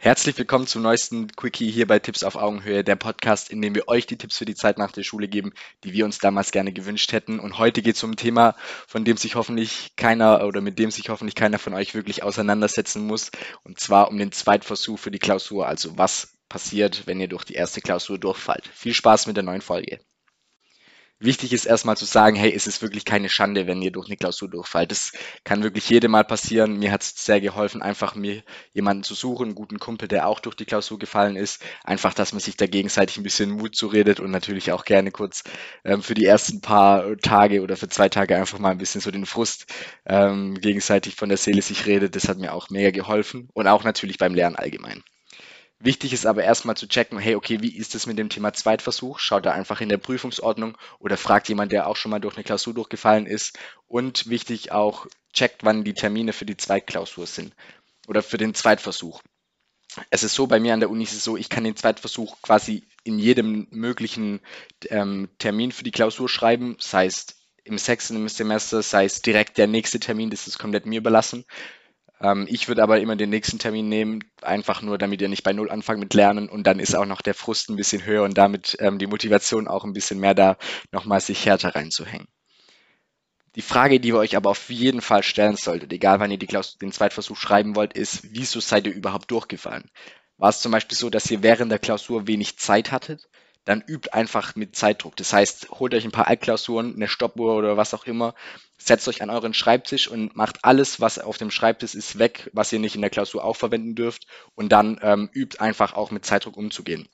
Herzlich willkommen zum neuesten Quickie hier bei Tipps auf Augenhöhe, der Podcast, in dem wir euch die Tipps für die Zeit nach der Schule geben, die wir uns damals gerne gewünscht hätten. Und heute geht es um ein Thema, von dem sich hoffentlich keiner oder mit dem sich hoffentlich keiner von euch wirklich auseinandersetzen muss. Und zwar um den Zweitversuch für die Klausur. Also was passiert, wenn ihr durch die erste Klausur durchfallt. Viel Spaß mit der neuen Folge. Wichtig ist erstmal zu sagen, hey, es ist wirklich keine Schande, wenn ihr durch eine Klausur durchfallt. Das kann wirklich jedem mal passieren. Mir hat es sehr geholfen, einfach mir jemanden zu suchen, einen guten Kumpel, der auch durch die Klausur gefallen ist. Einfach, dass man sich da gegenseitig ein bisschen Mut zuredet und natürlich auch gerne kurz für die ersten paar Tage oder für 2 Tage einfach mal ein bisschen so den Frust gegenseitig von der Seele sich redet. Das hat mir auch mega geholfen und auch natürlich beim Lernen allgemein. Wichtig ist aber erstmal zu checken, hey, okay, wie ist es mit dem Thema Zweitversuch? Schaut da einfach in der Prüfungsordnung oder fragt jemand, der auch schon mal durch eine Klausur durchgefallen ist. Und wichtig auch, checkt, wann die Termine für die Zweitklausur sind oder für den Zweitversuch. Es ist so, bei mir an der Uni ist es so, ich kann den Zweitversuch quasi in jedem möglichen Termin für die Klausur schreiben, sei es im 6. Semester, sei es direkt der nächste Termin, das ist komplett mir überlassen. Ich würde aber immer den nächsten Termin nehmen, einfach nur, damit ihr nicht bei Null anfangt mit Lernen und dann ist auch noch der Frust ein bisschen höher und damit die Motivation auch ein bisschen mehr da, nochmal sich härter reinzuhängen. Die Frage, die ihr euch aber auf jeden Fall stellen solltet, egal wann ihr den Zweitversuch schreiben wollt, ist, wieso seid ihr überhaupt durchgefallen? War es zum Beispiel so, dass ihr während der Klausur wenig Zeit hattet? Dann übt einfach mit Zeitdruck. Das heißt, holt euch ein paar Altklausuren, eine Stoppuhr oder was auch immer, setzt euch an euren Schreibtisch und macht alles, was auf dem Schreibtisch ist, weg, was ihr nicht in der Klausur auch verwenden dürft. Und dann übt einfach auch mit Zeitdruck umzugehen.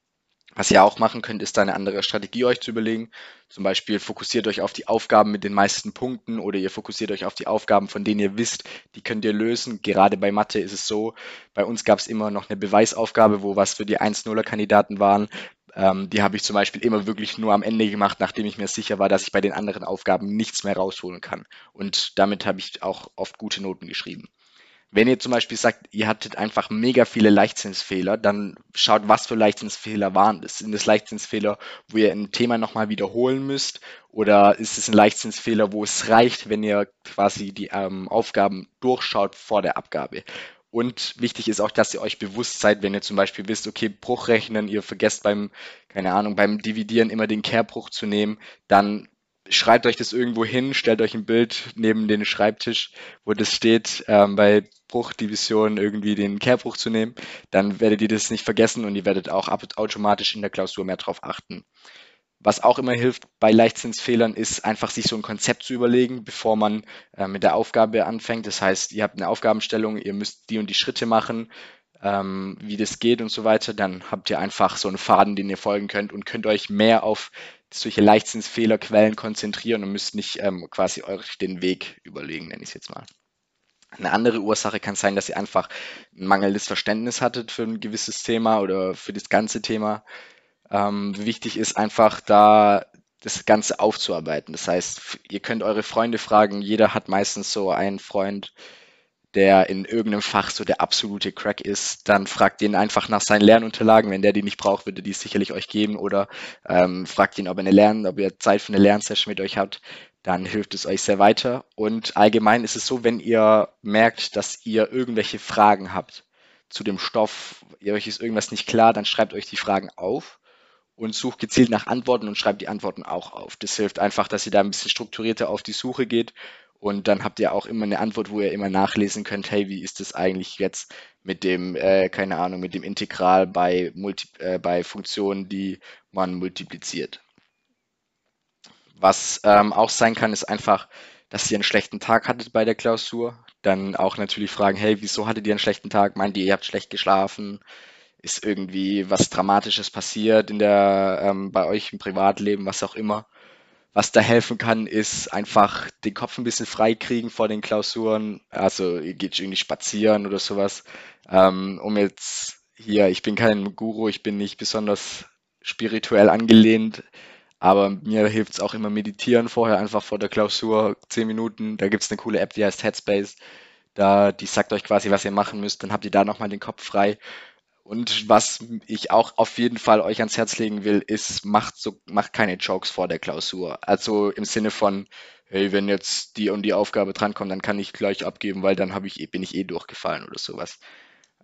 Was ihr auch machen könnt, ist da eine andere Strategie euch zu überlegen. Zum Beispiel fokussiert euch auf die Aufgaben mit den meisten Punkten oder ihr fokussiert euch auf die Aufgaben, von denen ihr wisst, die könnt ihr lösen. Gerade bei Mathe ist es so, bei uns gab es immer noch eine Beweisaufgabe, wo was für die 1-0er-Kandidaten waren. Die habe ich zum Beispiel immer wirklich nur am Ende gemacht, nachdem ich mir sicher war, dass ich bei den anderen Aufgaben nichts mehr rausholen kann. Und damit habe ich auch oft gute Noten geschrieben. Wenn ihr zum Beispiel sagt, ihr hattet einfach mega viele Leichtsinnsfehler, dann schaut, was für Leichtsinnsfehler waren das. Sind es Leichtsinnsfehler, wo ihr ein Thema nochmal wiederholen müsst? Oder ist es ein Leichtsinnsfehler, wo es reicht, wenn ihr quasi die Aufgaben durchschaut vor der Abgabe? Und wichtig ist auch, dass ihr euch bewusst seid, wenn ihr zum Beispiel wisst, okay, Bruchrechnen, ihr vergesst beim, keine Ahnung, beim Dividieren immer den Kehrbruch zu nehmen, dann schreibt euch das irgendwo hin, stellt euch ein Bild neben den Schreibtisch, wo das steht, bei Bruchdivision irgendwie den Kehrbruch zu nehmen, dann werdet ihr das nicht vergessen und ihr werdet auch automatisch in der Klausur mehr drauf achten. Was auch immer hilft bei Leichtsinnsfehlern, ist einfach sich so ein Konzept zu überlegen, bevor man mit der Aufgabe anfängt. Das heißt, ihr habt eine Aufgabenstellung, ihr müsst die und die Schritte machen, wie das geht und so weiter. Dann habt ihr einfach so einen Faden, den ihr folgen könnt und könnt euch mehr auf solche Leichtsinnsfehlerquellen konzentrieren und müsst nicht quasi euch den Weg überlegen, nenne ich es jetzt mal. Eine andere Ursache kann sein, dass ihr einfach ein mangelndes Verständnis hattet für ein gewisses Thema oder für das ganze Thema. Wichtig ist einfach da das Ganze aufzuarbeiten. Das heißt, ihr könnt eure Freunde fragen. Jeder hat meistens so einen Freund, der in irgendeinem Fach so der absolute Crack ist. Dann fragt ihn einfach nach seinen Lernunterlagen. Wenn der die nicht braucht, würde die sicherlich euch geben. Oder fragt ihn, ob ihr Zeit für eine Lernsession mit euch habt. Dann hilft es euch sehr weiter. Und allgemein ist es so, wenn ihr merkt, dass ihr irgendwelche Fragen habt zu dem Stoff, euch ist irgendwas nicht klar, dann schreibt euch die Fragen auf und sucht gezielt nach Antworten und schreibt die Antworten auch auf. Das hilft einfach, dass ihr da ein bisschen strukturierter auf die Suche geht und dann habt ihr auch immer eine Antwort, wo ihr immer nachlesen könnt, hey, wie ist das eigentlich jetzt mit dem, keine Ahnung, mit dem Integral bei Funktionen, die man multipliziert. Was auch sein kann, ist einfach, dass ihr einen schlechten Tag hattet bei der Klausur. Dann auch natürlich fragen, hey, wieso hattet ihr einen schlechten Tag? Meint ihr, ihr habt schlecht geschlafen? Ist irgendwie was Dramatisches passiert bei euch im Privatleben, was auch immer. Was da helfen kann, ist einfach den Kopf ein bisschen frei kriegen vor den Klausuren. Also ihr geht irgendwie spazieren oder sowas. Um jetzt hier, ich bin kein Guru, ich bin nicht besonders spirituell angelehnt, aber mir hilft es auch immer meditieren vorher, einfach vor der Klausur, 10 Minuten. Da gibt es eine coole App, die heißt Headspace. Die sagt euch quasi, was ihr machen müsst. Dann habt ihr da nochmal den Kopf frei. Und was ich auch auf jeden Fall euch ans Herz legen will, ist, macht keine Jokes vor der Klausur. Also im Sinne von, hey, wenn jetzt die und die Aufgabe drankommt, dann kann ich gleich abgeben, weil dann bin ich eh durchgefallen oder sowas.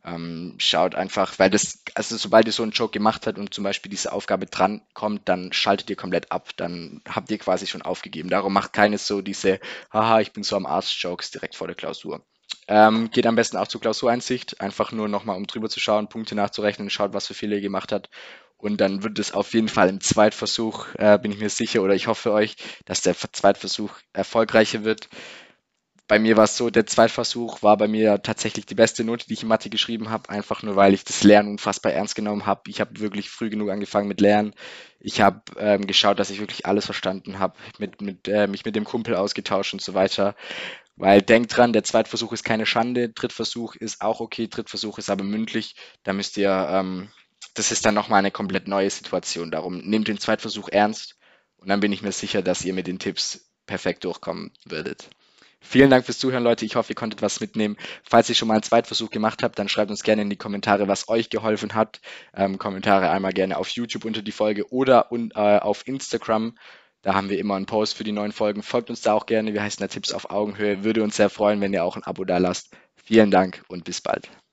Schaut einfach, weil das, also sobald ihr so einen Joke gemacht habt und zum Beispiel diese Aufgabe dran kommt, dann schaltet ihr komplett ab, dann habt ihr quasi schon aufgegeben. Darum macht keines so diese, haha, ich bin so am Arsch-Jokes direkt vor der Klausur. Geht am besten auch zur Klausureinsicht, einfach nur nochmal, um drüber zu schauen, Punkte nachzurechnen, schaut, was für Fehler ihr gemacht habt. Und dann wird es auf jeden Fall im Zweitversuch, bin ich mir sicher, oder ich hoffe euch, dass der Zweitversuch erfolgreicher wird. Bei mir war es so, der Zweitversuch war bei mir tatsächlich die beste Note, die ich in Mathe geschrieben habe, einfach nur weil ich das Lernen unfassbar ernst genommen habe. Ich habe wirklich früh genug angefangen mit Lernen. Ich habe geschaut, dass ich wirklich alles verstanden habe, mich mit dem Kumpel ausgetauscht und so weiter. Weil denkt dran, der Zweitversuch ist keine Schande, Drittversuch ist auch okay, Drittversuch ist aber mündlich. Da müsst ihr, das ist dann nochmal eine komplett neue Situation. Darum nehmt den Zweitversuch ernst und dann bin ich mir sicher, dass ihr mit den Tipps perfekt durchkommen werdet. Vielen Dank fürs Zuhören, Leute. Ich hoffe, ihr konntet was mitnehmen. Falls ihr schon mal einen Zweitversuch gemacht habt, dann schreibt uns gerne in die Kommentare, was euch geholfen hat. Kommentare einmal gerne auf YouTube unter die Folge oder auf Instagram. Da haben wir immer einen Post für die neuen Folgen. Folgt uns da auch gerne. Wir heißen da Tipps auf Augenhöhe. Würde uns sehr freuen, wenn ihr auch ein Abo da lasst. Vielen Dank und bis bald.